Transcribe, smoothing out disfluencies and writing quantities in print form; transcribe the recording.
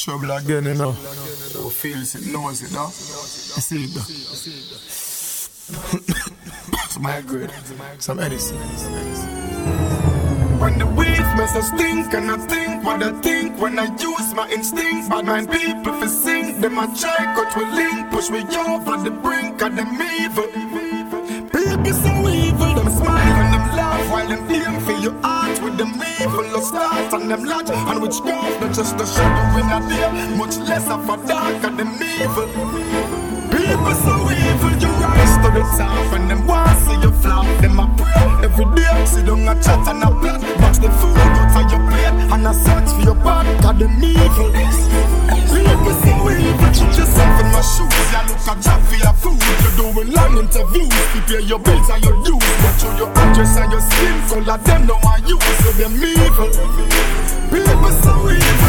Trouble again, you know. Who feels it, knows it, no? You see it, though. Some high grade, some medicine. When the weed smells, I stink and I think what I think when I use my instinct. Bad mind people for sing, them I try cut with link, push me over the brink of them evil. People so evil, them smile and them laugh while them aim for your heart with them evil. Of start and them lodge and which golf, not just a shadow in a day, much less of a dark and them evil. People so evil, you rise to the top and them want see you flop. Them a pray every day, sit down a chat and a plot. Box the food out of your plate and a search for your part, cause them evil. People so evil, put yourself in my shoes. You look a job for your food, you're doing long interviews. Prepare your bills and your dues, but show your address and your skin color, them know I use. So them